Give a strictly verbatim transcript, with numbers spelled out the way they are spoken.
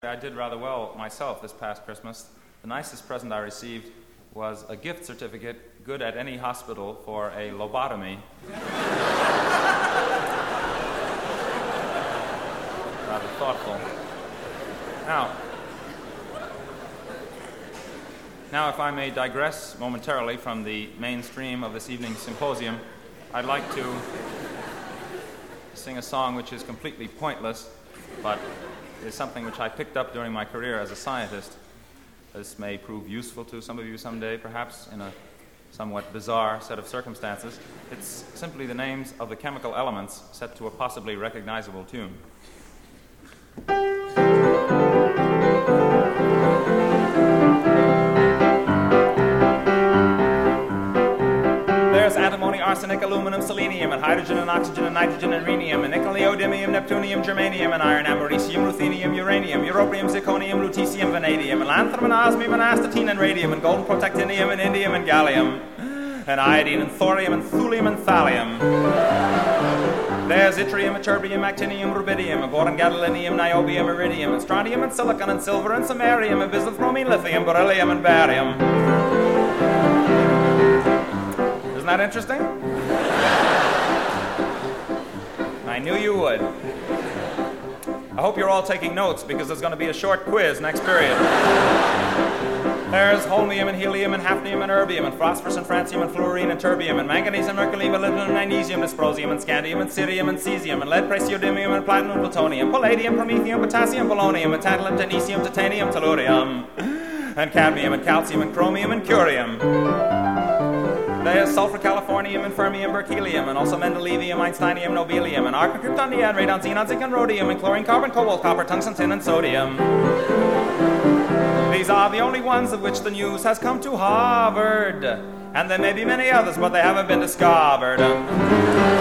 I did rather well myself this past Christmas. The nicest present I received was a gift certificate, good at any hospital, for a lobotomy. Rather thoughtful. Now, now, if I may digress momentarily from the mainstream of this evening's symposium, I'd like to sing a song which is completely pointless, but is something which I picked up during my career as a scientist. This may prove useful to some of you someday, perhaps in a somewhat bizarre set of circumstances. It's simply the names of the chemical elements set to a possibly recognizable tune. There's antimony, arsenic, aluminum, selenium, and hydrogen, and oxygen, and nitrogen, and rhenium, and nickel, neodymium, neptunium, germanium, and iron, americium, ruthenium, uranium, europium, zirconium, lutetium, vanadium, and lanthanum, and osmium, and astatine, and radium, and golden protactinium, and indium, and gallium, and iodine, and thorium, and thulium, and thallium. There's yttrium, ytterbium, actinium, rubidium, boron, gadolinium, niobium, iridium, and strontium, and silicon, and silver, and samarium, and bismuth, bromine, lithium, beryllium, and barium. Isn't that interesting? I knew you would. I hope you're all taking notes, because there's going to be a short quiz next period. There's holmium and helium and hafnium and erbium and phosphorus and francium and fluorine and terbium and manganese and mercury, molybdenum and magnesium, dysprosium and scandium and cerium and cesium and lead, praseodymium and platinum, plutonium, palladium, promethium, potassium, polonium, and tantalum, technetium, titanium, tellurium, and cadmium and calcium and chromium and curium. There's sulfur, californium, and fermium, berkelium, and also mendelevium, einsteinium, nobelium, and argon, krypton, neon, radon, xenon, zinc, and rhodium, and chlorine, carbon, cobalt, copper, tungsten, tin, and sodium. These are the only ones of which the news has come to Harvard. And there may be many others, but they haven't been discovered.